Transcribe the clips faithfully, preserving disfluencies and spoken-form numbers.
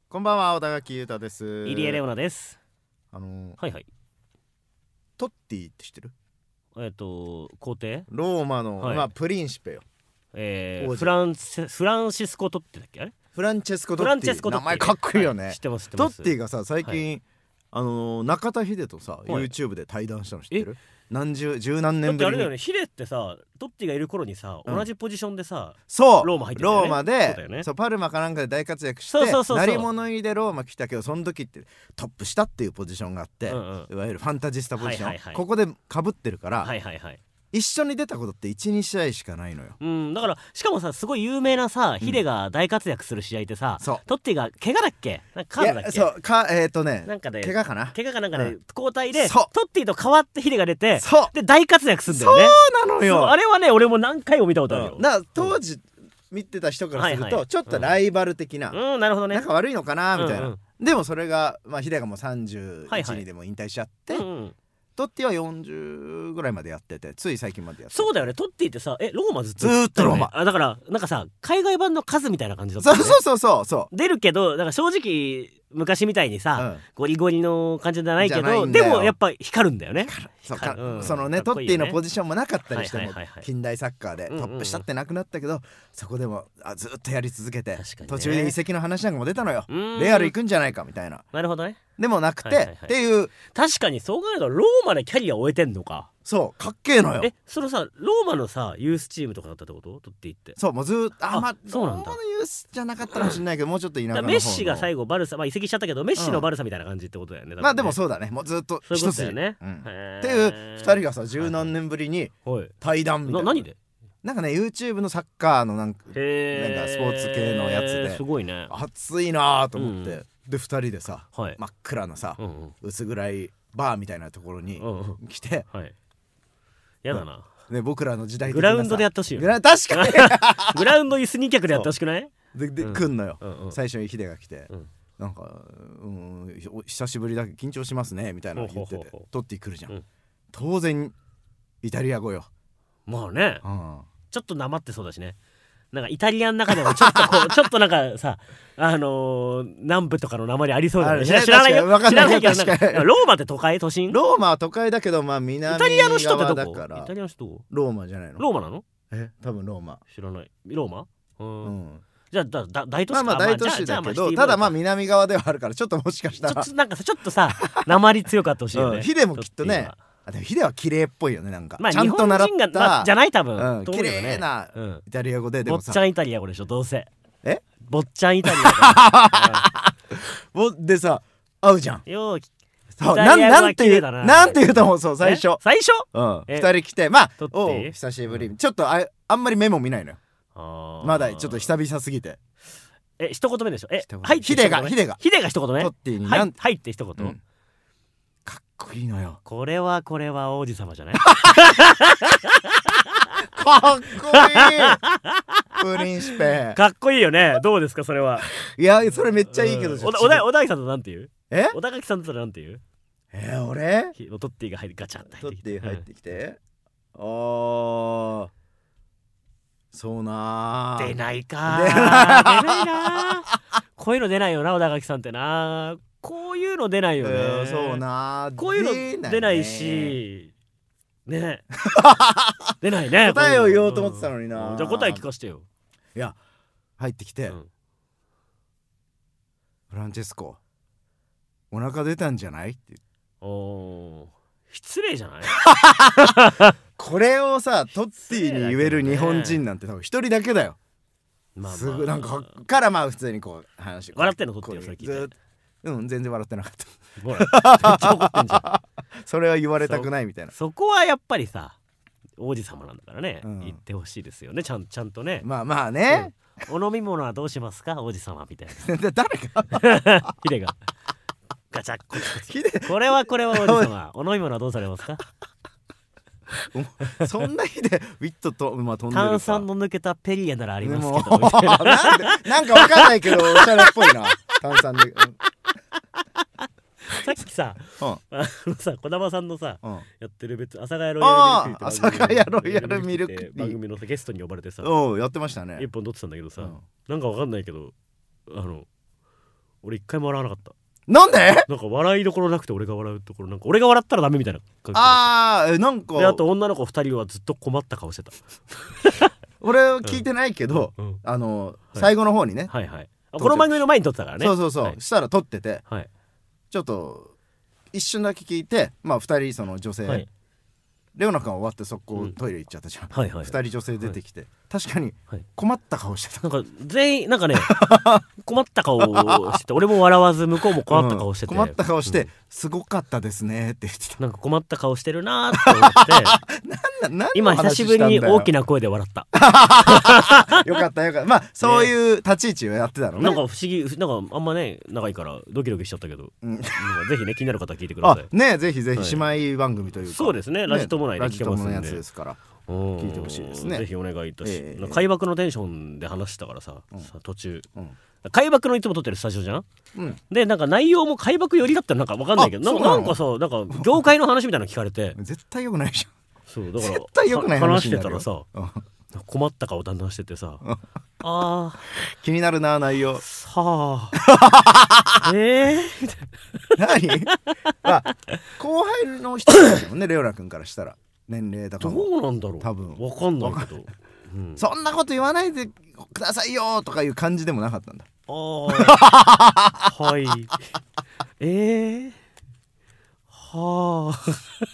こんばんは、小田垣裕太です。 入江レオナです。 あのー、 はいはい。 トッティって知ってる？ えっと皇帝ローマの、 はい、 まあプリンシペよ。 えー、フランセフランシスコトッティだっけ？あれフランチェスコトッティ。名前かっこいいよね、はい、 知ってます知ってトます。 ッティがさ最近、はい、あのー、中田秀とさ、 はい、 YouTube で対談したの知ってる？何十十何年ぶりに。 だってあれだよね、ヒデってさトッティがいる頃にさ、うん、同じポジションでさそうローマ入ってたよね。 ローマでそうだよね。 そうパルマかなんかで大活躍して、 そうそうそうそう、 鳴り物入りでローマ来たけどその時ってトップ下っていうポジションがあって、うんうん、いわゆるファンタジスタポジション、はいはいはい、ここでかぶってるから、はいはいはい、一緒に出たことって いち,に 試合しかないのよ。 うんだからしかもさすごい有名なさ、ヒデが大活躍する試合ってさ、うん、トッティが怪我だっけ？なんかカードだっけ？ そうかえっ、ー、とねなんかで怪我かな怪我かなんかで、うん、交代でトッティと変わってヒデが出てで大活躍するんだよね。 そうなのよ。 あれはね俺も何回も見たことあるよ。 うん、だ当時見てた人からすると、はいはい、ちょっとライバル的な、 うん、なるほどね、 仲悪いのかなみたいな、 うんうん、 でもそれがまあヒデがもうさんじゅういちにでも引退しちゃって、はいはい、うんうんトッティはよんじゅうぐらいまでやっててつい最近までやってて。 そうだよね。トッティってさえローマずっとずっとローマ。 あだからなんかさ海外版の数みたいな感じだった、ね、 そうそうそうそうそう出るけどだから正直昔みたいにさ、うん、ゴリゴリの感じじゃないけどでもやっぱ光るんだよね。 そうか、うん、そのねトッティのポジションもなかったりしても、はいはいはいはい、近代サッカーでトップ下ってなくなったけど、うんうん、そこでもあずっとやり続けて、ね、途中で移籍の話なんかも出たのよ。レアル行くんじゃないかみたいな。 なるほどね。 でもなくて、はいはいはい、っていう確かにそう考えるとローマでキャリアを終えてんのか。 そうかっけえのよ。 えそのさローマのさユースチームとかだったってこと？トッティってそうもうずっとあまあそうなんだ。 ローマのユースじゃなかったかもしれないけどもうちょっと田舎の方のメッシが最後バルサまあ移籍しちゃったけどメッシのバルサみたいな感じってことだよね。うん、 まあでもそうだねもうずっと一つだよね、うん、っていうふたりがさ十何年ぶりに対談みたいな。 何で？ なんかね YouTube のサッカーのなんかなんかスポーツ系のやつですごいね熱いなと思って、うん、でふたりでさ、はい、真っ暗なさ、うんうん、薄暗いバーみたいなところに来て、うんうんはい、 やだな、 ね、僕らの時代的なさグラウンドでやってほしいよ、ね、 確かにグラウンド椅子に脚でやってほしくない？ でで、うん、来んのよ、うんうん、最初にヒデが来て、うん、なんか、うん、久しぶりだけ緊張しますねみたいなの言っててトッティ来るじゃん、うん、当然イタリア語よ。 まあね、うん、ちょっとなまってそうだしね。なんかイタリアの中でもちょっとこうちょっとなんかさあのー、南部とかの名前ありそうだよね。知らないよ分かんないけどなんかローマって都会都心？ ローマは都会だけどまあ南側だから。 イタリアの人ってどこ？イタリアの人ローマじゃないの？ ローマなの？ え多分ローマ。 知らない。ローマ？うん、 うんじゃあだだ大都市か。 まあまあ大都市だけどただまあ南側ではあるからちょっともしかしたらちょっとなんかさちょっとさ鉛強かったほしいよね。 ヒデもきっとねでもヒデは綺麗っぽいよねなんか、 まあ、 ちゃんと習った、 まあ、じゃない多分、 うん、綺麗なイタリア語で、うん、 でもさボッチャンイタリア語でしょどうせ。 えボッチャンイタリア語、うん、でさ会うじゃん。 ようそうなんなんて言うなんて言うと思うそう最初最初うんふたり来てまあおう久しぶり、うん、ちょっと あ, あんまりメモ見ないのよあまだちょっと久々すぎて。 え一言目でしょ。えはいヒデがヒデがヒデが一言目トッティにはいはいって一言、うんかっこいいのよ。 これはこれは王子様じゃないかっこいいプリンシペかっこいいよね。どうですかそれは。 いやそれめっちゃいいけど、うん、 おだ小田垣さんとなんて言う？ え小田垣さんとなんて言う？ えー、俺トッティが入ってガチャンと入ってきてトッティ入ってきて、うん、あーそうな出ないか出ないなこういうの出ないよな小田垣さんってな。こういうの出ないよね、えー、そうなこういうの出ないしね出ないね答えを言おうと思ってたのにな、 うん、じゃあ答え聞かせてよ。 いや入ってきて、うん、フランチェスコお腹出たんじゃないって言ってお失礼じゃないこれをさトッティに言える日本人なんて多分一人だけだよ。まあまあ、すぐなんかからまあ普通にこう話笑ってんのトッティはそれ聞いて。 うん全然笑ってなかったほらめっちゃ怒ってんじゃんそれは言われたくないみたいな。 そ, そこはやっぱりさ王子様なんだからね、うん、言ってほしいですよねちゃんちゃんとね。 まあまあね、 うん、お飲み物はどうしますか王子様みたいな誰がヒデがガチャッコチコチこれはこれは王子様お飲み物はどうされますかそんな日でウィットと、まあ、飛んでるか炭酸の抜けたペリエならありますけどみたいななんでなんかわかんないけどおしゃれっぽいな炭酸で、うん、 さっきさ、うん、あのさ児玉さんのさ、うん、やってる別阿佐ヶ谷ロイヤルミルクティーって番組のさゲストに呼ばれてさおやってましたね。 一本撮ってたんだけどさ、うん、なんかわかんないけどあの俺一回も笑わなかった。 なんで？ なんか笑いどころなくて俺が笑うところなんか俺が笑ったらダメみたいな感じ。 あーえなんかであと女の子ふたりはずっと困った顔してた。 俺は聞いてないけど、うんうん、あの、はい、最後の方にね、 はいはい、この番組の前に撮ってたからね。 そうそうそう、はい、したら撮ってて、 はい、 ちょっと一瞬だけ聞いて、まあふたりその女性、はい、レオナ君終わってそこトイレ行っちゃったじゃん、うんはいはいはい、ふたり女性出てきて、はい、確かに困った顔してた、 なんか全員なんかね困った顔してて俺も笑わず向こうも困った顔してて、 うん、困った顔して、うん、すごかったですねって言ってた。 なんか困った顔してるなーって思ってなん今久しぶりに大きな声で笑ったよかったよかった。まあそういう立ち位置をやってたのね。 なんか不思議なんかあんまね仲いいからドキドキしちゃったけど、うん、ぜひね気になる方は聞いてください。 あねぜひぜひ姉妹番組というか、はい、 そうですねラジ友内で聞けますんで、ラジ友のやつですから聞いてほしいですね。 ぜひお願いいたし、えー、開幕のテンションで話してたからさ、うん、さ途中、うん、開幕のいつも撮ってるスタジオじゃん、うん、でなんか内容も開幕寄りだったらなんか分かんないけどな ん, なんかさなんか業界の話みたいなの聞かれて絶対よくないじゃん。 そうだから絶対よくない話してたらさ、うん、困った顔だんだんしててさあ気になるな内容はあえー何まあ後輩の人だもんねレオナ君からしたら年齢だからどうなんだろう多分分かんないけど、 うん、そんなこと言わないでくださいよとかいう感じでもなかったんだ。 あはいえー、はあ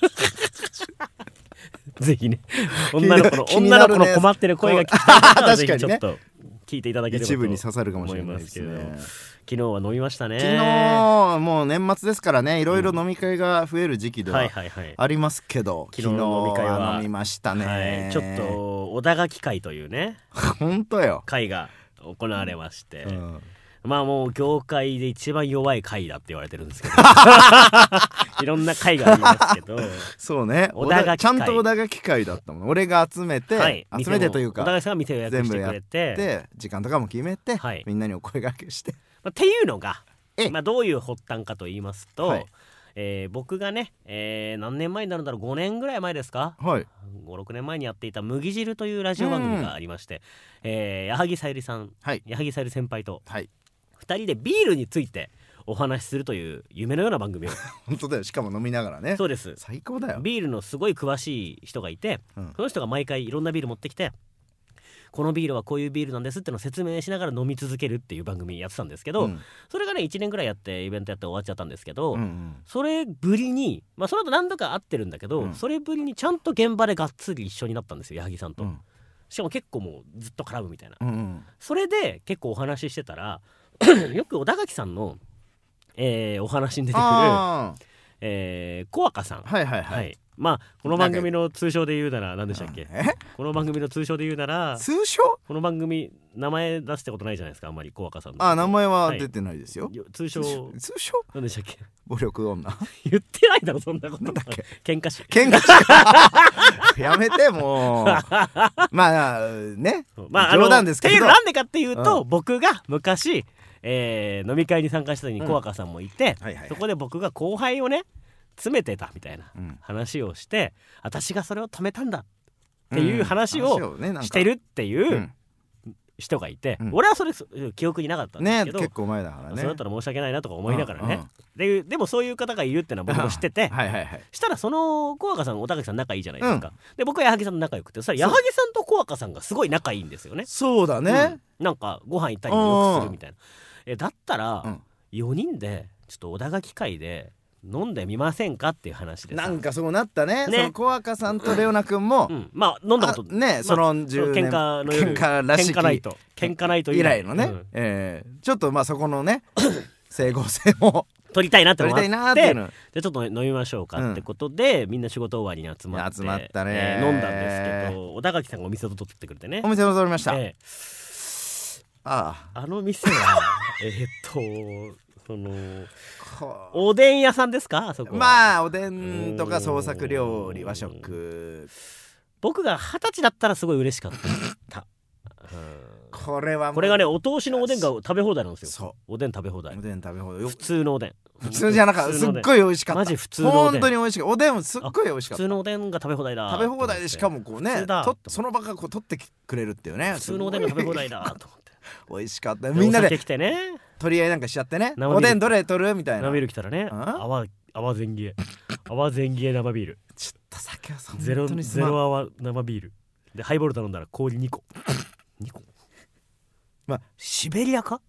ぜひね女の子の、女の子の困ってる声が聞きたい方はぜひちょっと聞いていただければと一部に刺さるかもしれないですけど、 昨日は飲みましたね。 昨日もう年末ですからねいろいろ飲み会が増える時期ではありますけど、昨日の飲み会は飲みましたね、 はい、ちょっと小田垣会というね本当よ会が行われまして、うん、まあもう業界で一番弱い会だって言われてるんですけどいろんな会がありますけどそうね小田垣会ちゃんと小田垣会だったもん。俺が集めて、はい、集めてというか小田垣さんが店を予約してくれて全部やって時間とかも決めて、はい、みんなにお声掛けしてっていうのが、まあ、どういう発端かと言いますと、はいえー、僕がね、えー、何年前になるんだろうごねんぐらい前ですか、はい、ごろくねんまえにやっていた麦汁というラジオ番組がありまして、えー、矢作さゆりさん、はい、矢作さゆり先輩とふたりでビールについてお話しするという夢のような番組を本当だよ。しかも飲みながらね。 そうです。 最高だよ。 ビールのすごい詳しい人がいて、うん、その人が毎回いろんなビール持ってきてこのビールはこういうビールなんですってのを説明しながら飲み続けるっていう番組やってたんですけど、うん、それがねいちねんぐらいやってイベントやって終わっちゃったんですけど、うんうん、それぶりに、まあ、その後何度か会ってるんだけど、うん、それぶりにちゃんと現場でがっつり一緒になったんですよ矢作さんと、うん、しかも結構もうずっと絡むみたいな、うんうん、それで結構お話ししてたらよく小田垣さんの、えー、お話に出てくる、えー、小若さん、 はいはいはい、はいまあこの番組の通称で言うなら何でしたっけ、えこの番組の通称で言うなら通称この番組名前出したことないじゃないですかあんまり小若さんの。 あ名前は出てないですよ、 はい、通称通称何でしたっけ暴力女言ってないだろそんなこと。 なんだっけ喧嘩師喧嘩師やめてもうまあね、まあ、冗談ですけどなんでかっていうと、うん、僕が昔、えー、飲み会に参加した時に小若さんもいて、うんはいはいはい、そこで僕が後輩をね詰めてたみたいな話をして、うん、私がそれを止めたんだっていう話をしてるっていう人がいて、うん、俺はそれ記憶になかったんですけど、 ね、結構前だからね。 そうだったら申し訳ないなとか思いながらね、うんうん、で, でもそういう方がいるってのは僕も知っててはいはい、はい、したらその小若さん小高さん仲いいじゃないですか、うん、で僕は矢作さんと仲良くてそれ矢作さんと小若さんがすごい仲いいんですよね。 そうだね、 うん、なんかご飯行ったりもよくするみたいな。えだったら、うん、よにんでちょっと小高会で飲んでみませんかっていう話でさなんかそうなった ね, ねその小若さんとレオナ君も、うん、 まあ飲んだことね、まあ、そのじゅうねん喧嘩の夜喧嘩らしき喧嘩ナイト喧嘩ナイト以来のね、うんえー、ちょっとまあそこのね整合性も取りたいなって思って取りたいなっていうのじゃあちょっと飲みましょうかってことで、うん、みんな仕事終わりに集まって集まったね、 えー、飲んだんですけど小田垣さんがお店を取ってくれてねお店を取りました、えー、 あああの店はえーっとそのおでん屋さんですかあそこは。 まあおでんとか創作料理和食僕が二十歳だったらすごい嬉しかった、 うん、これはもうこれがねお通しのおでんが食べ放題なんですよ。そうおでん食べ放題おでん食べ放題普通のおでん普通じゃなかったすっごい美味しかったマジ普通のおでん本当に美味しかったおでんすっごい美味しかった普通のおでんが食べ放題だ食べ放題でしかもこうねとその場からこう取ってくれるっていうね普通のおでんが食べ放題だと思って美味しかったみんなでお酒来てね取り合いなんかしちゃってね、おでんどれ取るみたいな。 生ビール来たらね、泡泡全消え泡全消え生ビール、 ちょっと酒はそんゼロなにゼロ泡生ビールでハイボール頼んだら氷にこにこまあシベリアか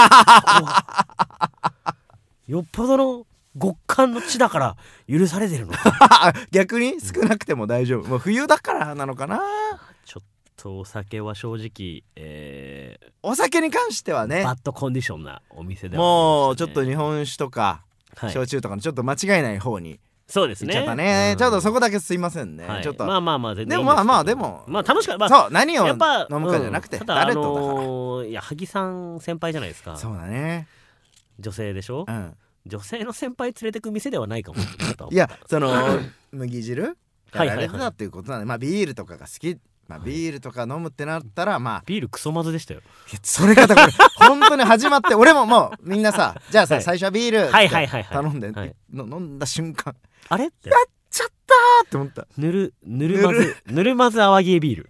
よっぽどの極寒の地だから許されてるのか逆に少なくても大丈夫、もう冬だからなのかな。 ちょっとお酒は正直、えー、 お酒に関してはねバッドコンディションなお店では、 ね、もうちょっと日本酒とか、 はい、 焼酎とかのちょっと間違いない方にそうですね。 行っちゃったね、うん、ちょっとそこだけすいませんね、はい、ちょっとまあまあまあ全然いいんですもまあまあでもまあ楽しかった、まあ、 そう何を飲むかじゃなくて、 うん、ただ誰とだから、 あのー、いや萩さん先輩じゃないですか。 そうだね、 女性でしょ、 うん、 女性の先輩連れてく店ではないかもいやその麦汁やられてたっていうことなんで、まあビールとかが好き、まあ、ビールとか飲むってなったらまあビールクソまずでしたよ。 いやそれがだから本当に始まって俺ももうみんなさじゃあさ、はい、最初はビールって頼んで、はい、の飲んだ瞬間あれってやっちゃったーって思った。 ぬるぬるまずぬるまず泡消えビール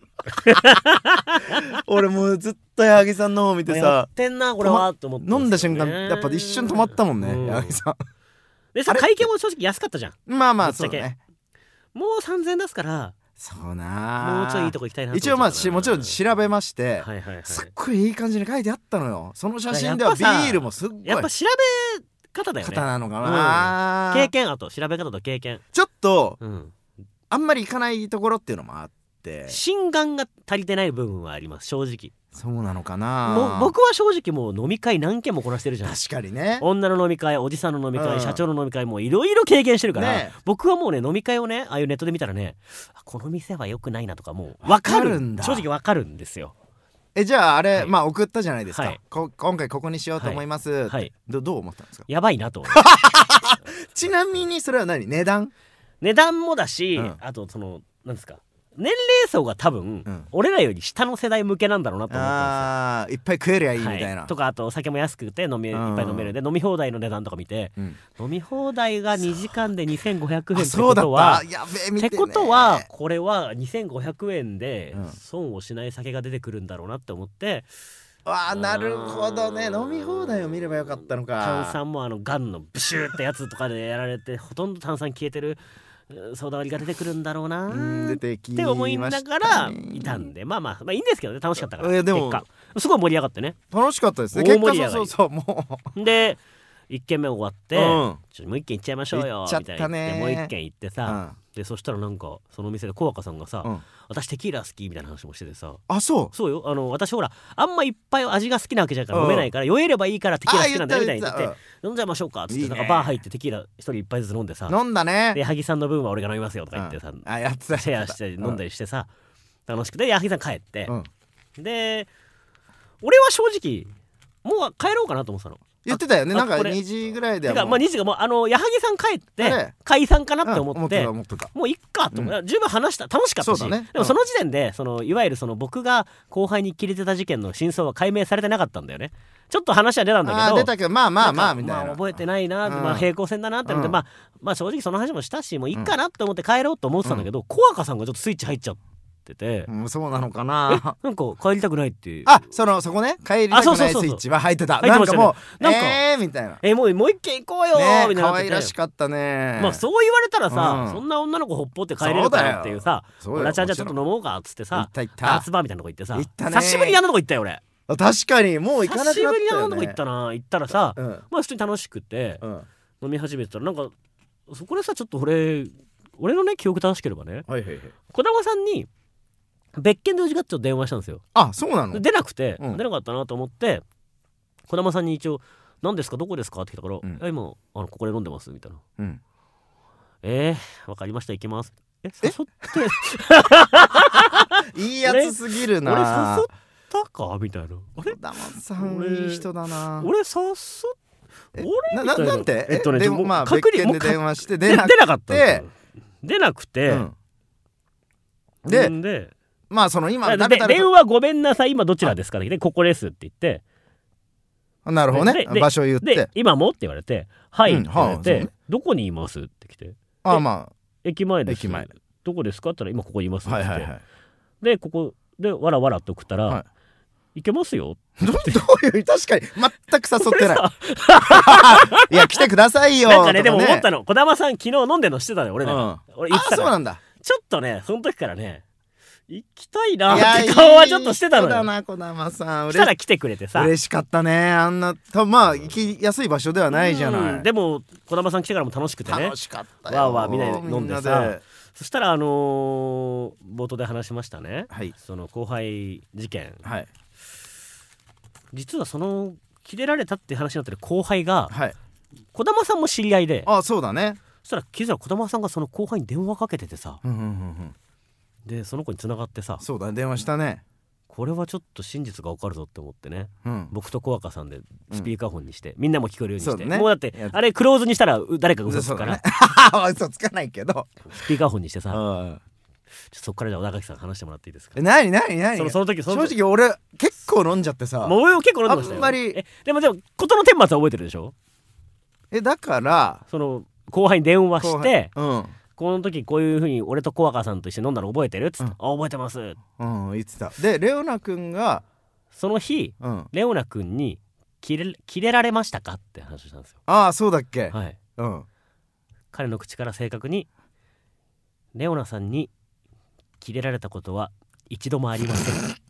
俺もうずっと矢作さんの方見てさやってんなこれはと思って、 飲んだ瞬間やっぱ一瞬止まったもんね、矢作さんでさ会計も正直安かったじゃん。 まあまあそうだね、 もうさんぜんえん出すからそうなもうちょいいいとこ行きたいなと一応まあもちろん調べまして、 はいはいはい、 すっごいいい感じに書いてあったのよ。その写真ではビールもすっごいやっぱ調べ方だよね。 方なのかな、 うん、経験あと調べ方と経験ちょっと、 うん、 あんまり行かないところっていうのもあって心眼が足りてない部分はあります正直。 そうなのかな。 もう僕は正直もう飲み会何件もこなしてるじゃん。 確かにね、 女の飲み会おじさんの飲み会、 うん、 社長の飲み会もいろいろ経験してるから、 ね、 僕はもうね飲み会をねああいうネットで見たらねこの店は良くないなとかもう分かるんだ。正直分かるんですよ。 えじゃああれ、はい、まあ送ったじゃないですか、 はい、 こ今回ここにしようと思います、はいはい、ど, どう思ったんですか。 やばいなとちなみにそれは何値段値段もだし、うん、あとそのなんですか年齢層が多分、うん、俺らより下の世代向けなんだろうなと思ったんですよ。 あいっぱい食えりゃいいみたいな、 はい、とかあとお酒も安くて飲みいっぱい飲めるんで飲み放題の値段とか見て、うん、飲み放題がにじかんでにせんごひゃくえんってことはやべえ見てねってことはこれはにせんごひゃくえんで損をしない酒が出てくるんだろうなって思って、 うん、ああなるほどね。飲み放題を見ればよかったのか。 炭酸もあのガンのブシューってやつとかでやられてほとんど炭酸消えてるソーダ割りが出てくるんだろうなーって思いながらいたんで、まあまあまあいいんですけどね、楽しかったから。でも結果すごい盛り上がってね、 楽しかったですね。結果そうそうそうもうでいっけんめ終わって、うん、ちょもういっけん行っちゃいましょうよみたいな言ってもういっけん行ってさ、うん、でそしたらなんかその店で小若さんがさ、うん、私テキーラ好きみたいな話もしててさ。 あそうそうよ、あの私ほらあんまいっぱい味が好きなわけじゃから飲めないから、酔えればいいからテキーラ好きなんだよみたいに言って、飲んじゃいましょうかっつってなんかバー入ってテキーラ一人一杯ずつ飲んでさ、 飲んだね。 で萩さんの分は俺が飲みますよとか言ってさ、 あやってたシェアして飲んだりしてさ、楽しくて萩さん帰って、で俺は正直もう帰ろうかなと思ってたの。 言ってたよね、なんかにじぐらいではもう、 まあ、にじがもうあの矢作さん帰って解散かなって思って、 うん、ってもういっかと思って、うん、十分話した楽しかったし、ね、でもその時点でそのいわゆるその僕が後輩に切れてた事件の真相は解明されてなかったんだよね。ちょっと話は出たんだけど、 あ出たけどまあまあまあみたいな、 まあ、覚えてないな、 うん、 まあ、平行線だなって思って、うん、まあ、まあ正直その話もしたしもういいかなって思って帰ろうと思ってたんだけど、うん、小若さんがちょっとスイッチ入っちゃってて、 うん、そうなのかな。 なんか帰りたくないっていう、 あそのそこね帰りたくないスイッチは入ってた。なんかもうなんかえーみたいな、 えー、もうもう一軒行こうよー、ね、みたいな可愛らしかったね。 まあそう言われたらさ、うん、そんな女の子ほっぽって帰れるかなっていうさ、俺ちゃんじゃちょっと飲もうかっつってさ、ダーツバーみたいなとこ行ってさ、久しぶりにあんなとこ行ったよ俺。 確かにもう行かなくなったよね。久しぶりにあんなとこ行ったな。行ったらさ、うん、まあ普通に楽しくて、うん、飲み始めてたらなんかそこでさちょっと俺俺のね記憶正しければね、はいはいはい、児玉さんに別件でうちがっちょっと電話したんですよ。 あそうなの。 出なくて、うん、出なかったなと思って児玉さんに一応何ですかどこですかって聞いたから、うん、今あのここで飲んでますみたいな、うん、えー、わかりました行きますえ誘っていいやつすぎるな。 俺誘ったかみたいな。あれ児玉さんいい人だな。 俺誘っ俺な, ななんてえっとねでもまあ別件で電話して出なかった出なくて、うん、 ででまあその今で電話ごめんなさい今どちらですかってここですって言ってなるほどね場所言って今もって言われてはいって言われて、うんね、どこにいますって来てあまあ駅前です。駅前どこですかって言ったら今ここにいますって言って、はいはいはい、でここでわらわらと送ったら、はい、 いけますよど, どういう確かに全く誘ってないいや来てくださいよなんかね、 ね、 でも思ったの、児玉さん昨日飲んでるの知ってたのよ俺ら、うん、俺言ってたから。あ、 そうなんだ。 ちょっとねその時からね行きたいなって顔はちょっとしてたのよ。 だな児玉さん。 来たら来てくれてさ嬉しかったね。あんな多分まあ行きやすい場所ではないじゃない、うん、 でも児玉さん来てからも楽しくてね、 楽しかったよ。 わーわーみんなで飲んでさ、そしたらあのー、冒頭で話しましたね、はい、その後輩事件、はい、実はそのキレられたって話になってる後輩が、はい、児玉さんも知り合いで、 あ、そうだね。 そしたら気づいたら児玉さんがその後輩に電話かけててさ、 うんうんうんうん、 でその子に繋がってさ、 そうだね、電話したね。 これはちょっと真実が分かるぞって思ってね、うん、僕と小若さんでスピーカーフォンにして、うん、みんなも聞こえるようにして、ね、もうだってあれクローズにしたら誰かが嘘つくから、ね、 嘘つかないけどスピーカーフォンにしてさ、うん、ちょそっからじゃあ小田垣さん話してもらっていいですか。 なになになにそのその時その時正直俺結構飲んじゃってさ、 もう俺も結構飲んでましたよ。あんまりえでもでも事の顛末は覚えてるでしょ。 えだからその後輩に電話して、 うん、 この時こういう風に俺と小若さんと一緒に飲んだの覚えてるっつって、うん、あ覚えてます、 うん、言ってた。でレオナ君がその日、うん、レオナ君にキレ、キレられましたかって話をしたんですよ。 ああそうだっけ。 はい、 うん、 彼の口から正確にレオナさんにキレられたことは一度もありませんただ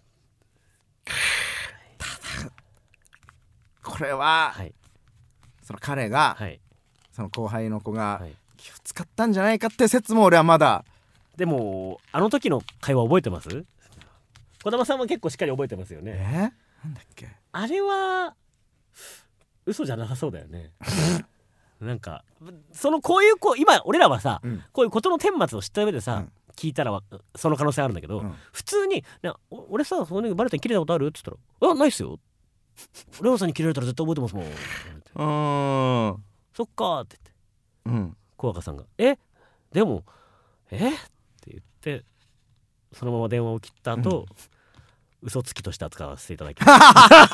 これは、はい、その彼が、 はい、 その後輩の子が気を使ったんじゃないかって説も俺はまだ。 でもあの時の会話覚えてます？児玉さんは結構しっかり覚えてますよね。 えー、なんだっけ。あれは嘘じゃなさそうだよねなんかそのこういうこう今俺らはさ、うん、こういうことの顛末を知った上でさ、うん、聞いたらその可能性あるんだけど、うん、普通に俺さそのバレたにキレたことあるって言ったらあないっすよレオさんにキレられたら絶対覚えてますもんあそっかーって言って、うん、 小若さんがえでもえって言ってそのまま電話を切った後、うん、嘘つきとして扱わせていただきます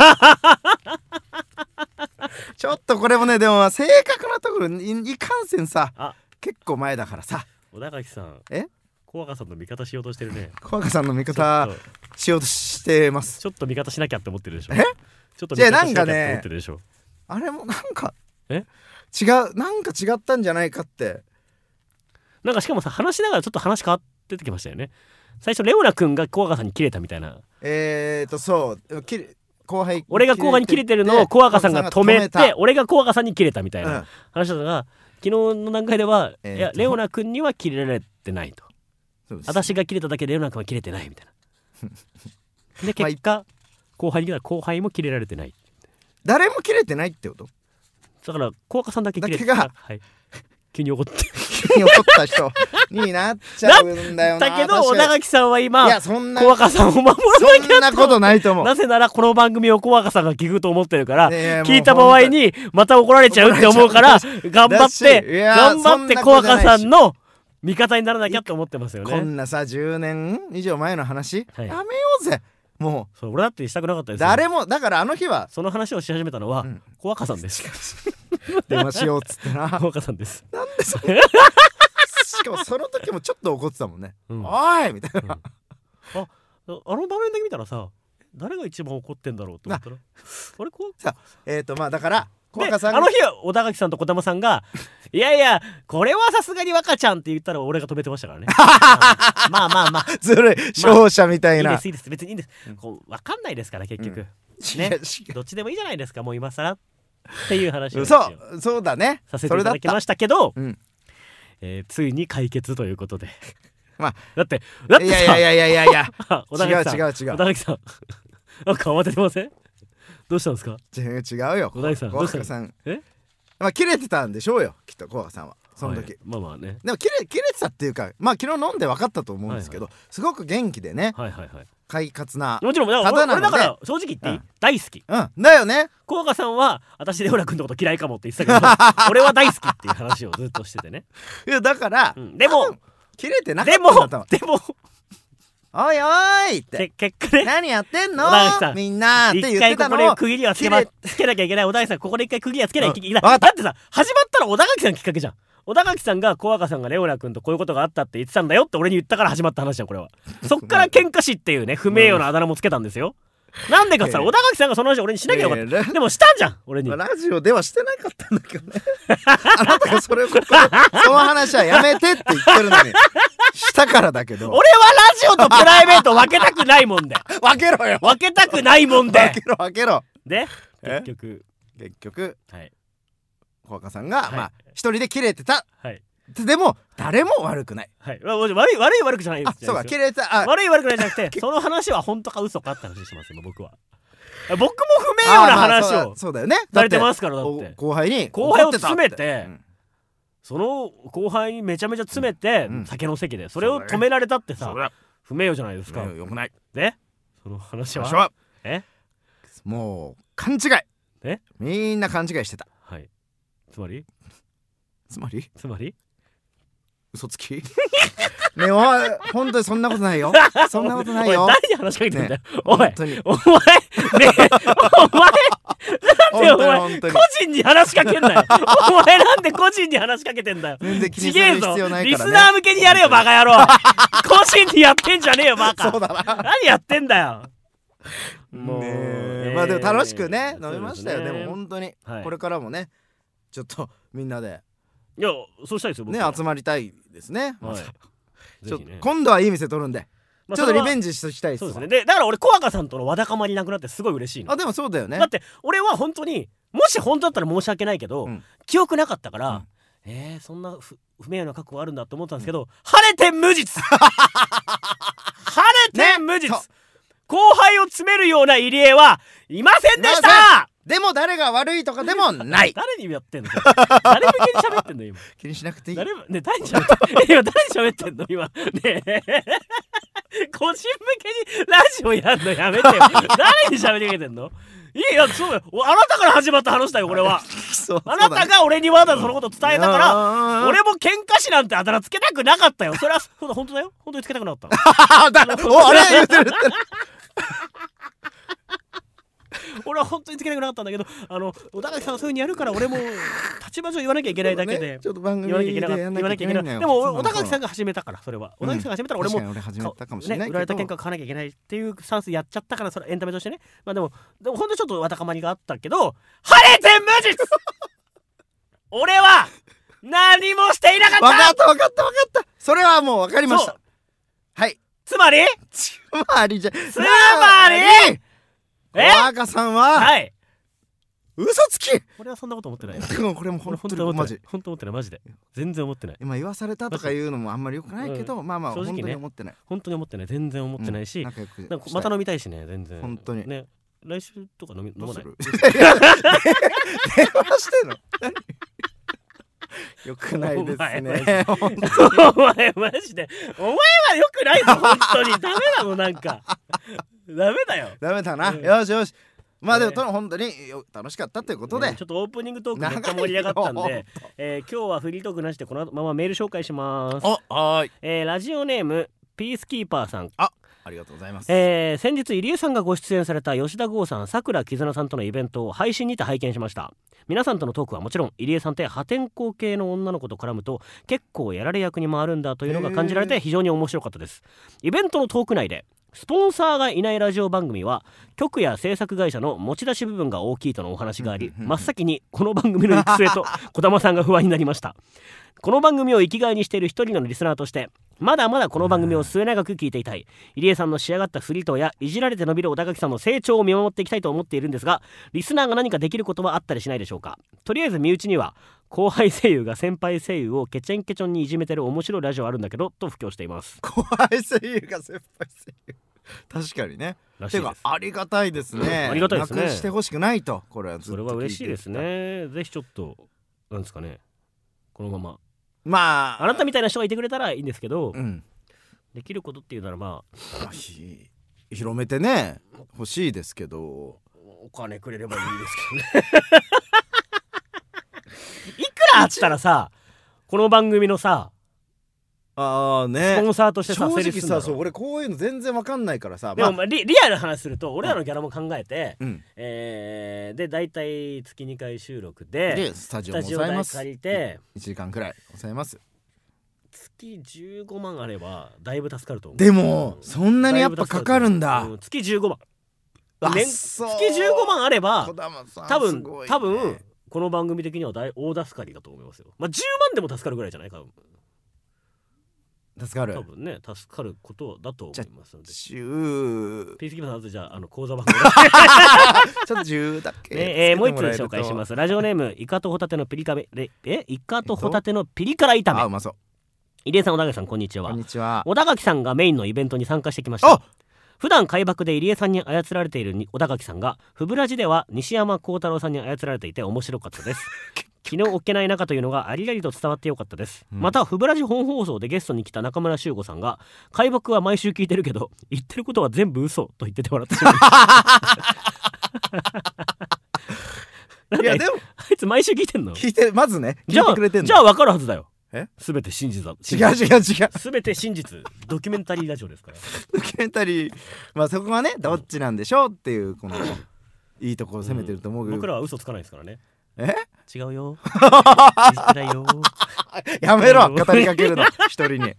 ちょっとこれもねでも正確なところ い, いかんせんさ結構前だからさ。 小田垣さんえ小若さんの味方しようとしてるね。 小若さんの味方しようとしてます。 ちょっと味方しなきゃって思ってるでしょ。 えちょっと味方しなきゃって思ってるでしょ。 ね、あれもなんかえ違うなんか違ったんじゃないかって。 なんかしかもさ話しながらちょっと話変わってきましたよね。最初レオナ君が小若さんにキレたみたいな。 えーとそうき後輩俺が小若にキレてるのを小若さんが止めて俺が小若さんにキレたみたいな話だったが、昨日の段階では、えー、いやレオナ君にはキレられてないと。私がキレただけでレオナ君はキレてないみたいなで結果、まあ、後輩に来たら後輩もキレられてない。 誰もキレてないってこと？ だから小若さんだけキレてだけが、 はい、急に怒って急に怒った人になっちゃうんだよな。 だけど小田垣さんは今いやそんな小若さんを守らなきゃそんなことないと思う。 なぜならこの番組を小若さんが聞くと思ってるから、ね、聞いた場合にまた怒られちゃうって思うから頑張って頑張って小若さんの味方にならなきゃって思ってますよね。 こんなさじゅうねん以上前の話、はい、やめようぜもう。そう俺だってしたくなかったですよ。 誰もだからあの日はその話をし始めたのは、うん、小若さんです電話しようっつってな小若さんです。 なんでそれしかもその時もちょっと怒ってたもんね、うん、おいみたいな、 うん、ああの場面だけ見たらさ誰が一番怒ってんだろうと思ったらあれこうさえっ、ー、とまあだから小若さんあの日は小田垣さんと小玉さんがいやいやこれはさすがに若ちゃんって言ったら俺が止めてましたからねまあまあまあずるい勝者みたいな、 まあ、いいですいいです別にいいんです、うん、こう分かんないですから結局、うん、ねどっちでもいいじゃないですかもう今更っていう話をそうそうだねさせていただきましたけど、うんえー、ついに解決ということでまあだってだってさいやいやいやいやいや小田垣さん違う違う違う小田垣さんなんか慌ててません？どうしたんですか？ 違う違うよ小田垣さん小若さんえまあ切れてたんでしょうよきっと小若さんはその時、はい、 まあまあねでも切れ切れてたっていうかまあ昨日飲んで分かったと思うんですけど、はいはい、すごく元気でね、 はいはいはい、 快活なもちろん俺だから正直言っていい、うん、大好き、 うん、だよね。 小若さんは私レオナ君のこと嫌いかもって言ってたけど俺は大好きっていう話をずっとしててねいやだから、うん、 でも切れてなかったんだとでもでもおいおいって結果ね何やってんのみんなって言ってたのを一回ここで区切りはつけまつけなきゃいけない。小田垣さんここで一回区切りはつけなきゃいけない、うん、だってさ始まったら小田垣さんきっかけじゃん。小田垣さんが小若さんがレオナ君とこういうことがあったって言ってたんだよって俺に言ったから始まった話じゃんこれはそっから喧嘩師っていうね不名誉なあだ名もつけたんですよなんでかさ、小田垣さんがその話俺にしなきゃよかった、えー、でもしたんじゃん俺に。 ラジオではしてなかったんだけどねあなたがそれをここでその話はやめてって言ってるのにしたからだけど、 俺はラジオとプライベート分けたくないもんで分けろよ、 分けたくないもんで分けろ分けろで結局結局はい小若さんが、はい、まあ一人でキレてた、 はい、 でも誰も悪くない、 はい、悪い悪い悪くじゃないです。 あ、そうか、キレた、 悪い悪くないじゃなくてその話は本当か嘘かって話してますよ僕は。僕も不名誉な話をそうだよねされてますから。だって後輩に後輩を詰めて、うん、その後輩にめちゃめちゃ詰めて、うん、酒の席でそれを止められたってさ、ね、不名誉じゃないですか。 よくない。 でその話ははえもう勘違い、 えみんな勘違いしてた。 はい。つまりつまりつまり嘘つきねえ、お前本当にそんなことないよそんなことないよ。 お前誰に話しかけてんだよ、ね、おい本当にお前ねえお前なんでお前個人に話しかけんなよお前なんで個人に話しかけてんだよ。 全然気にする必要ないからね。 リスナー向けにやれよバカ野郎個人にやってんじゃねえよバカ。 そうだな、 何やってんだよもう、 ね、まあでも楽しくね飲みましたよ。でも本当に、はい、これからもねちょっとみんなでいやそうしたいですよ僕ね、集まりたいですね、はい、ちょっとね、 今度はいい店取るんで、まあ、ちょっとリベンジしたいです。 そうですね。でだから俺小若さんとのわだかまりなくなってすごい嬉しいの。 あでもそうだよね。 だって俺は本当にもし本当だったら申し訳ないけど、うん、記憶なかったから、うん、えー、そんな 不, 不名誉な覚悟あるんだと思ったんですけど、うん、晴れて無実晴れて無実、ね、後輩を詰めるような入江はいませんでした。 でも誰が悪いとかでもない誰にやってんの誰向けに喋ってんの今。 気にしなくていい。 誰ね誰に喋って今誰に喋ってんの今ねえ個人向けにラジオやんのやめてよ誰に喋りかけてんの。いやそうよ、あなたから始まった話だよこれはあなたが俺にわざわざそのこと伝えたから、俺も喧嘩師なんてあだ名つけたくなかったよ。それはそうだ本当だよ、本当につけたくなかったおあれ言ってる俺は本当につけたくなかったんだけど、あの小田垣さんがそういう風にやるから俺も立場上言わなきゃいけないだけで、 ね、ちょっと番組で言わなきゃいけない。でも小田垣さんが始めたから、それは小田垣さんが始めたら俺も、 うん、俺始めたかもしれないけど、ね、 売られた喧嘩を買わなきゃいけないっていうスタンスやっちゃったから、それエンタメとしてね。まあでもでも本当にちょっとわだかまりがあったけど、晴れて無実俺は何もしていなかった。 分かった分かった分かった。それはもう分かりました。はい。 つまりつまりじゃつまり小若さんははい嘘つき。 俺はそんなこと思ってない。 これも本当にマジ本当思ってないマジで全然思ってない。 今言わされたとか言うのもあんまり良くないけど、うん、まあまあ本当に思ってない。 本当に思ってない。全然思ってないし、うん、なんかまた飲みたいしね全然。 本当にね来週とか飲み飲まない。電話してんの。よくないですね。 お前マジでお前はよくないぞ本当にダメなのなんかダメだよ。 ダメだな、うん、よしよし。まあでも、ね、本当に楽しかったということで、 ね、ちょっとオープニングトークめっちゃ盛り上がったんで、えー、今日はフリートークなしでこのままメール紹介します。 はい、 えー、ラジオネームピースキーパーさん。 あありがとうございます。 えー、先日入江さんがご出演された吉田剛さん、さくら絆さんとのイベントを配信にて拝見しました。皆さんとのトークはもちろん、入江さんって破天荒系の女の子と絡むと結構やられ役に回るんだというのが感じられて非常に面白かったです。イベントのトーク内でスポンサーがいないラジオ番組は局や制作会社の持ち出し部分が大きいとのお話があり、真っ先にこの番組の行く末と児玉さんが不安になりました。この番組を生きがいにしている一人のリスナーとして、まだまだこの番組を末永く聞いていたい入江さんの仕上がったフリートーやいじられて伸びる小田垣さんの成長を見守っていきたいと思っているんですが、リスナーが何かできることはあったりしないでしょうか。とりあえず身内には後輩声優が先輩声優をケチェンケチョンにいじめてる面白いラジオあるんだけどと布教しています。 後輩声優が先輩声優確かにね。てかありがたいですね。 ありがたいですね。 なくしてほしくないと。これはずっとそれは嬉しいですね。ぜひちょっとなんですかね、このまままああなたみたいな人がいてくれたらいいんですけど、うん、できることっていうならまあ広めてね欲しいですけど、お金くれればいいですけどねいくらあったらさこの番組のさあーね、 スポンサーとしてさ正直さ、そう俺こういうの全然わかんないからさ、 でも、まあ、リ, リアルな話すると俺らのギャラも考えて、うんえー、でだいたい月にかい収録 で, でスタジオも抑えます。 借りていちじかんくらい抑えます。 月じゅうごまんあればだいぶ助かると思う。 でも、うん、そんなにやっぱかかるんだ、 うん、月じゅうごまん年月じゅうごまんあれば多分、 ね、 多分この番組的には大大助かりだと思いますよ。まあじゅうまんでも助かるぐらいじゃないか。 助かる。 多分ね、助かることだと思いますので。 じゅうピースキーパーさん、あとじゃあ、あの口座番号ちょっとじゅうだけ、 ねえー、もう一つ紹介します。ラジオネームイカとホタテのピリカメえイカとホタテのピリ辛炒め。 あ、うまそう。 入江さん、小田垣さん、こんにちは。 こんにちは。 小田垣さんがメインのイベントに参加してきました。普段海爆で入江さんに操られている小田垣さんがフブラジでは西山幸太郎さんに操られていて面白かったです。昨日おっけない仲というのがありありと伝わってよかったです、うん、またフブラジ本放送でゲストに来た中村修吾さんが海爆は毎週聞いてるけど言ってることは全部嘘と言ってて笑ってしまいましたいやでもあいつ毎週聞いてんの？ 聞いて、まずね聞いてくれてんの？ じゃあ分かるはずだよ。 え？ 全て真実だ。 違う違う違う。 全て真実。ドキュメンタリーラジオですから。 ドキュメンタリー、まあそこがねどっちなんでしょうっていうこのいいところを攻めてると思うけど、 うん、僕らは嘘つかないですからね。 え？ 違うよ。信じてないよ。 やめろ語りかけるの一人に。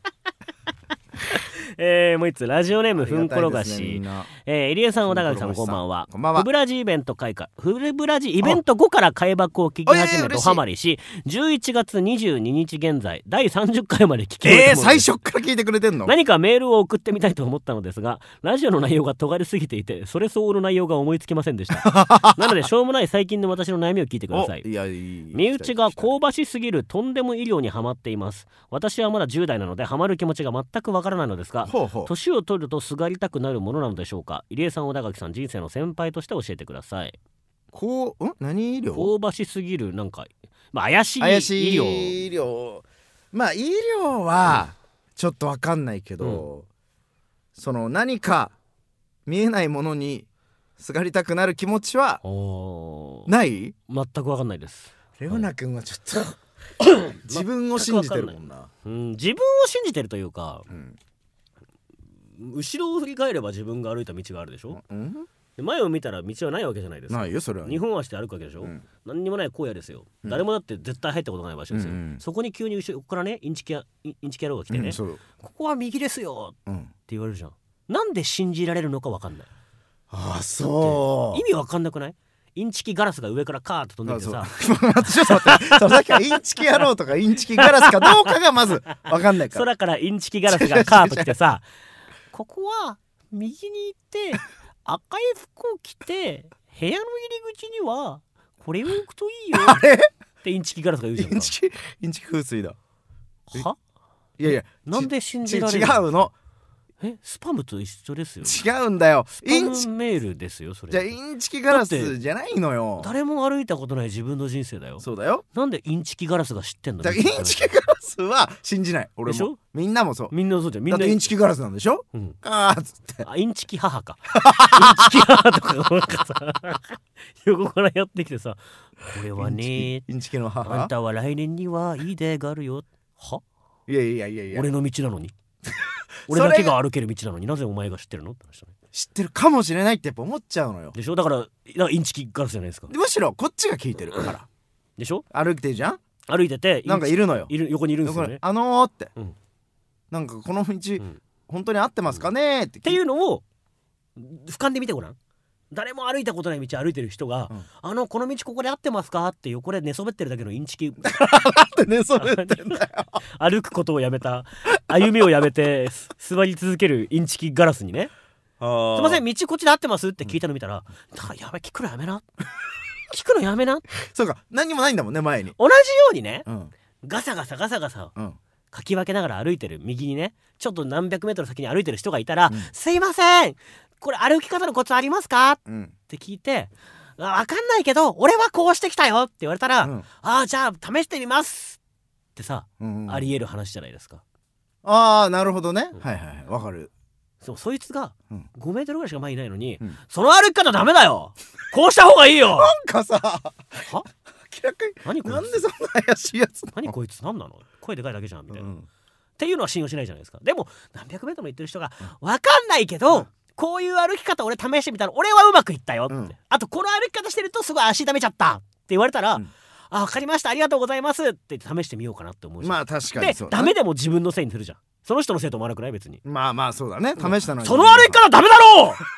えー、もう一つラジオネームふんころがし、えー、入江さん、小田垣さん、こんばんは。フブラジイベント開花フブラジイベント後から開爆を聞き始めドハマりし、じゅういちがつにじゅうににち現在だいさんじゅっかいまで聞き終えたものです。 えー、最初から聞いてくれてんの？ 何かメールを送ってみたいと思ったのですが、ラジオの内容が尖りすぎていてそれ相応の内容が思いつきませんでしたなのでしょうもない最近の私の悩みを聞いてください。 いやいい身内が香ばしすぎるとんでも医療にハマっています。私はまだじゅう代なのでハマる気持ちが全くわからないのですが、 ほうほう、 年を取るとすがりたくなるものなのでしょうか。入江さん、小田垣さん、人生の先輩として教えてください。 こう、ん？何医療？ 香ばしすぎる、なんか、まあ、怪しい医療。 怪しい医療。まあ医療はちょっとわかんないけど、うん、その何か見えないものにすがりたくなる気持ちはない？ 全くわかんないです。 レオナ君はちょっと自分を信じてるもんな、 うん、自分を信じてるというか、うん、後ろを振り返れば自分が歩いた道があるでしょ、うん、で前を見たら道はないわけじゃないですか。 ないよそれは。 二本足で歩くわけでしょ、うん、何にもない荒野ですよ、うん、誰もだって絶対入ったことがない場所ですよ、うんうん、そこに急に後ろからねインチキやインチキ野郎が来てね、うん、ここは右ですよ、うん、って言われるじゃん。なんで信じられるのか分かんない。 ああそう意味分かんなくない？インチキガラスが上からカーッと飛んできてさちょっと待ってそさっきはインチキ野郎とかインチキガラスかどうかがまず分かんないから空からインチキガラスがカーッと来てさここは右に行って赤い服を着て部屋の入り口にはこれを置くといいよってインチキガラスが言うじゃんか。 インチキインチキ風水だ。 はいやいやなんで信じられる？ 違うの。 えスパムと一緒ですよ。 違うんだよ。 スパムメールですよそれ。 じゃあインチキガラスじゃないのよ。 誰も歩いたことない自分の人生だよ。 そうだよ。 なんでインチキガラスが知ってんの？ だからインチキガラスは信じない。俺もでしょ。みんなもそう。 みんなそうじゃん。みんなだってインチキガラスなんでしょ、うん、あーっつってあインチキ母かインチキ母とかなんかさ横からやってきてさこれはねインチキの母あんたは来年にはいい出会いがあるよ。はいやいやいやいや俺の道なのに俺だけが歩ける道なのになぜお前が知ってるのって話だね。 知ってるかもしれないってやっぱ思っちゃうのよ。 でしょ。だからだからインチキガラスじゃないですか。 むしろこっちが聞いてるからでしょ。 歩いてるじゃん。 歩いててなんかいるのよ。 いる横にいるんですよね。 あのーって、うん、なんかこの道、うん、本当に合ってますかねってっていうのを俯瞰で見てごらん。誰も歩いたことない道歩いてる人が、うん、あのこの道ここで合ってますかって横で寝そべってるだけのインチキなんで寝そべってんだよ歩くことをやめた歩みをやめて座り続けるインチキガラスにねすいません道こっちで合ってますって聞いたの見たら、うん、やべ聞くのやめな聞くのやめなそうか何にもないんだもんね前に。 同じようにね、うん、ガサガサガサガサ、うん、かき分けながら歩いてる右にねちょっと何百メートル先に歩いてる人がいたら、うん、すいませんこれ歩き方のコツありますか、うん、って聞いてわかんないけど俺はこうしてきたよって言われたら、うん、ああじゃあ試してみますってさ、うんうん、あり得る話じゃないですか。 ああなるほどね、うん、はいはいわかる。 そうそいつがごメートルぐらいしか前いないのに、うん、その歩き方ダメだよこうした方がいいよなんかさは明らかに何こいつなんでそんな怪しいやつなの。 何こいつ何なの声でかいだけじゃんみたいな、うん、っていうのは信用しないじゃないですか。でも何百メートルも行ってる人がわかんないけど、うんこういう歩き方俺試してみたら俺はうまくいったよって、うん、あとこの歩き方してるとすごい足痛めちゃったって言われたら、うん、あ分かりましたありがとうございますって試してみようかなって思うじゃん。 まあ確かにそう、ね、 でダメでも自分のせいにするじゃん。その人のせいと思わなくない別に。 まあまあそうだね試したのに、 うん、その歩き方ダメだろうなん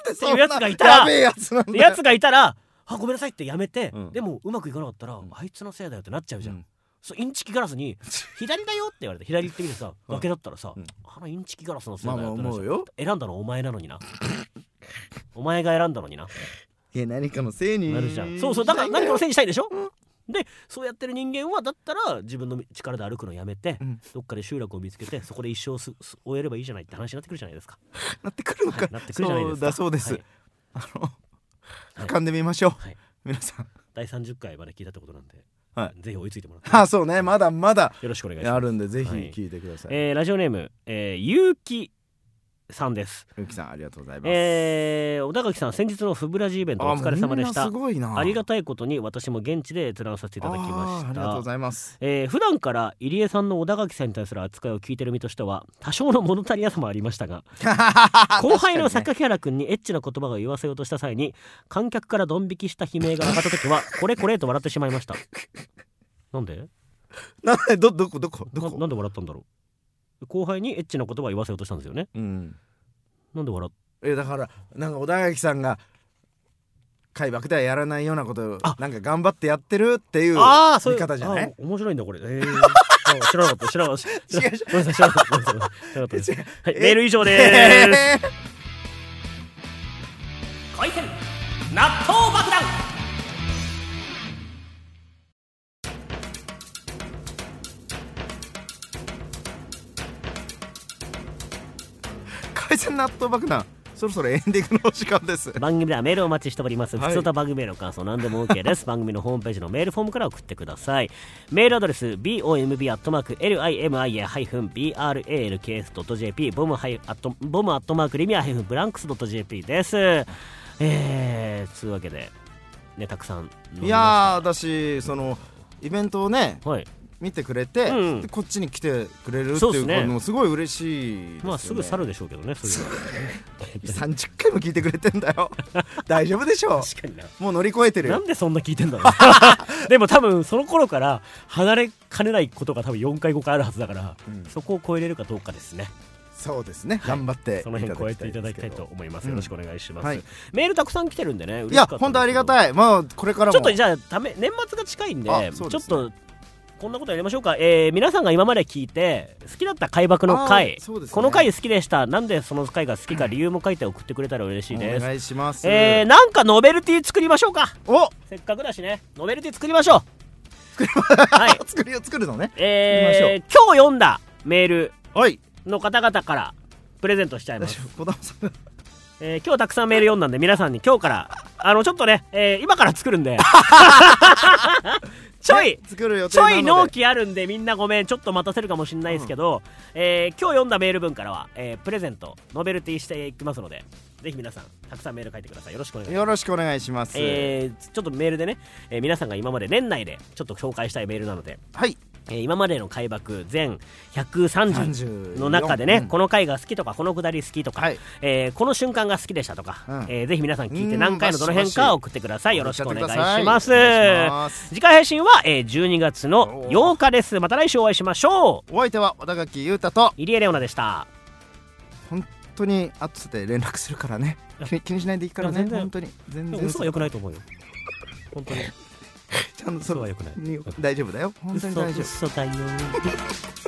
っていうやつがいたらやべえやつなんだよ。 やつがいたらあごめんなさいってやめて、 うん、 でもうまくいかなかったら、うん、あいつのせいだよってなっちゃうじゃん、うん、そうインチキガラスに左だよって言われて左行ってみてさ、うん、崖だったらさ、うん、あのインチキガラスのせいだよってなっちゃう、まあ、思うよ。選んだのお前なのになお前が選んだのにないや何かのせいになるじゃん。そうそうだから何かのせいにしたいでしょ、うんでそうやってる人間はだったら自分の力で歩くのやめて、うん、どっかで集落を見つけてそこで一生す終えればいいじゃないって話になってくるじゃないですか。 なってくるのか、はい、 なってくるじゃないですか。 そうだそうです、はい、あの、はい、俯瞰で見ましょう、はい、皆さんだいさんじゅっかいまで聞いたってことなんで、はい、ぜひ追いついてもらってあそうねまだまだよろしくお願いします。 あるんでぜひ聞いてください、 はいえー、ラジオネーム、えー、ゆうきさんです。 ゆうきさんありがとうございます。 えー、小田垣さん先日のフブラジイベントお疲れ様でした。 あ, すごいなありがたいことに私も現地で閲覧させていただきました。 あ, ありがとうございます、 えー、普段から入江さんの小田垣さんに対する扱いを聞いてる身としては多少の物足りなさもありましたが後輩の榊原くんにエッチな言葉を言わせようとした際に観客からドン引きした悲鳴が上がった時はこれこれと笑ってしまいました。なんでなんでどどこどこどこな, なんで笑ったんだろう。後輩にエッチな言葉を言わせようとしたんですよね、うんなんで笑っえだからなんか小田垣さんが海爆ではやらないようなことをなんか頑張ってやってるっていう見方じゃない？ 面白いんだこれ、えー、知らなかった知らなかった知らなかったごめんなさい知らなかった知らなかったです、はい、メール以上でーす。回転納豆爆弾。 海鮮納豆爆弾そろそろエンディングのお時間です。 番組ではメールをお待ちしております、はい、普通と番組への感想何でも OK です番組のホームページのメールフォームから送ってください。メールアドレス ボム アットマーク リミア ブランクス ドット ジェーピー ボム アットマークリミア ブランクス ドット ジェーピー です。えー、つうわけでねたくさんいやー私そのイベントをね、はい見てくれて、うん、でこっちに来てくれるっていうのもすごい嬉しいですよね。 まあすぐ去るでしょうけどねそれはさんじゅっかいも聞いてくれてんだよ大丈夫でしょう。 確かになもう乗り越えてるよ。 なんでそんな聞いてんだろうでも多分その頃から離れかねないことが多分よんかいごかいあるはずだから、うん、そこを超えれるかどうかですね。 そうですね、はい、頑張ってその辺超えていただきたいと思います、うん、よろしくお願いします、はい、メールたくさん来てるんでねいや本当ありがたい。まあこれからもちょっとじゃあため年末が近いん で, で、ね、ちょっとこんなことやりましょうか、えー、皆さんが今まで聞いて好きだった海爆の回、ね、この回好きでしたなんでその回が好きか理由も書いて送ってくれたら嬉しいです。 お願いします、 えー、なんかノベルティ作りましょうか。 おせっかくだしねノベルティ作りましょうはい、作り作るのね、 えー、今日読んだメールの方々からプレゼントしちゃいます。えー、今日たくさんメール読んだんで皆さんに今日からあのちょっとね、えー、今から作るんでちょい作る予定ちょい納期あるんでみんなごめんちょっと待たせるかもしれないですけど、うんえー、今日読んだメール分からは、えー、プレゼントノベルティしていきますのでぜひ皆さんたくさんメール書いてください。よろしくお願いします。 よろしくお願いします、 えー、ちょっとメールでね、えー、皆さんが今まで年内でちょっと紹介したいメールなのではいえー、今までの回爆全ひゃくさんじゅうの中でね、うん、この回が好きとかこのくだり好きとか、はいえー、この瞬間が好きでしたとか、うんえー、ぜひ皆さん聞いて何回のどの辺か送ってください。よろしくお願いします。次回配信は、えー、じゅうにがつのようかです。また来週お会いしましょう。 お相手は小田垣裕太と入江レオナでした。 本当に後で連絡するからね気にしないでいいからね。本当に全然嘘は良くないと思うよ本当にちゃんとそれは良くない大丈夫だよ本当に大丈夫。 嘘だよ